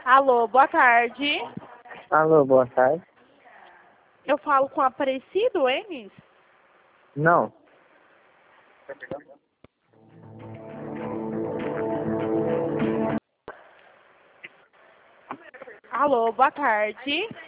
Alô, boa tarde. Alô, boa tarde. Eu falo com Aparecido, Enes? Não. Alô, boa tarde.